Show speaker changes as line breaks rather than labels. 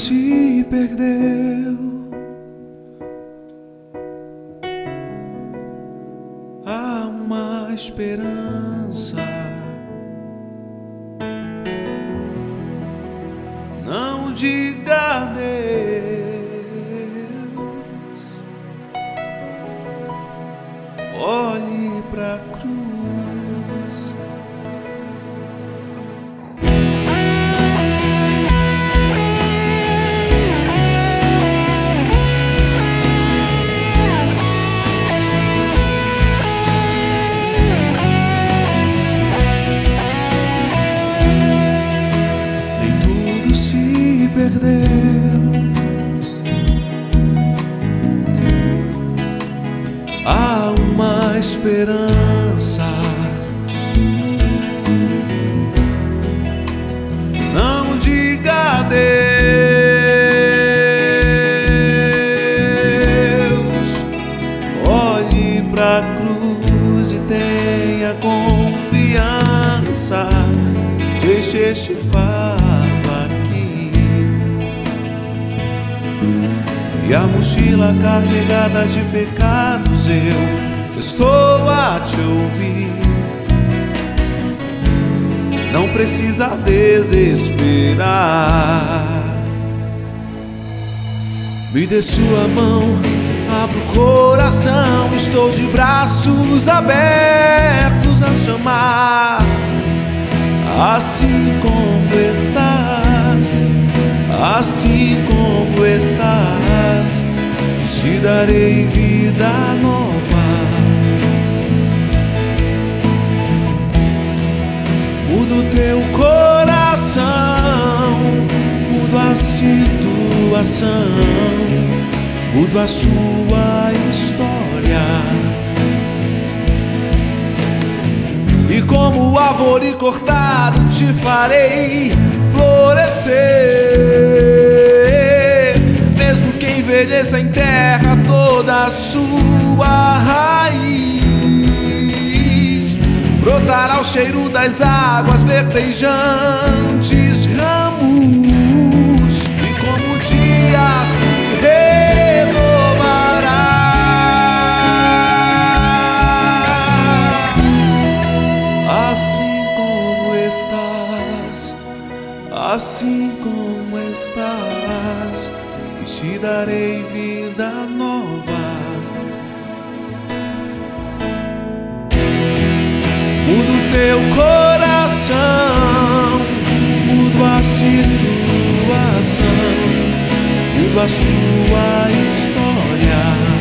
se perdeu. Há uma esperança. Não diga adeus, olhe pra cruz. Nem tudo se perdeu. Há uma esperança. Não diga adeus, olhe pra cruz e tenha confiança. Deixe este fardo aqui e a mochila carregada de pecados. Eu estou a te ouvir. Não precisa desesperar. Me dê sua mão, abra o coração. Estou de braços abertos a chamar. Assim como estás, assim como estás, e te darei vida nova. Mudo teu coração, mudo a situação, mudo a sua história. E como árvore cortada te farei florescer. Mesmo que envelheça em terra toda a sua raiz, brotará o cheiro das águas verdejantes, ramos. E como o dia se renovará, assim como estás, e te darei vida nova. Mudo teu coração, mudo a situação, mudo a sua história.